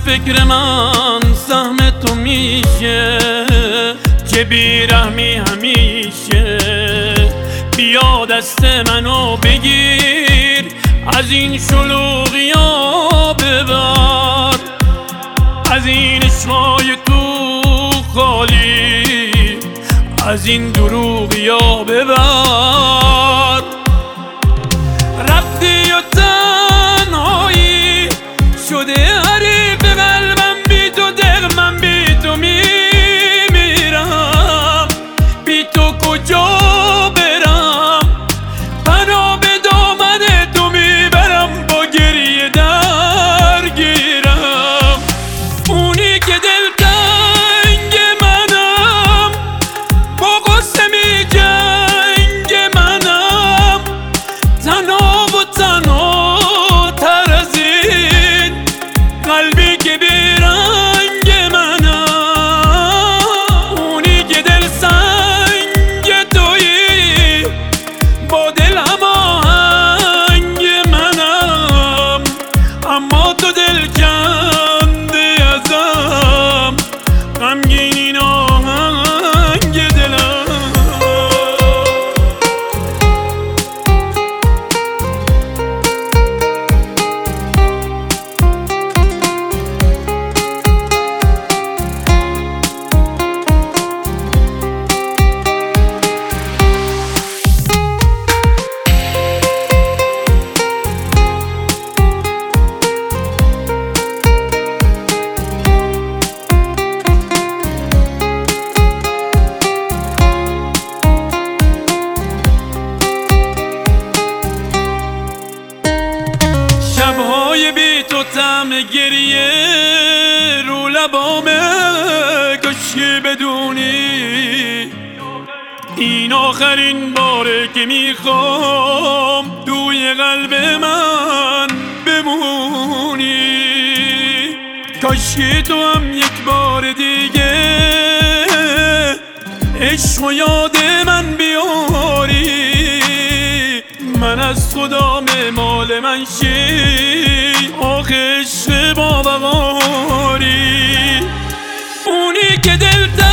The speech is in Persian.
فکر من سهم تو میشه که بیرحمی همیشه. بیا دست منو بگیر، از این شلوغیا ببر، از این عشقای تو خالی، از این دروغیا ببر. رفتی و تنهایی شده حریف قلبم، بی تو دق من بی تو میمیرم. بی تو کجا برم، پناه به دامن تو میبرم، با گریه درگیرم. اونی که دلتنگ منم، با غصه می جنگ منم، تنها و تنها تر از این قلبی که بیرنگ منم. اونی که دل سنگ تویی، با دل هماهنگ منم، اما تو دل کنده ازم، غمگین این آهنگ دلم. شبهای بی تو طعم گریه رو لبامه، کاشکی بدونی این آخرین باره که میخوام توی قلب من بمونی. کاشکی تو هم یک بار دیگه عشق و یاد من بیاری، من از خدا مال من شی، آخه عشق با بغاری. اونی که دل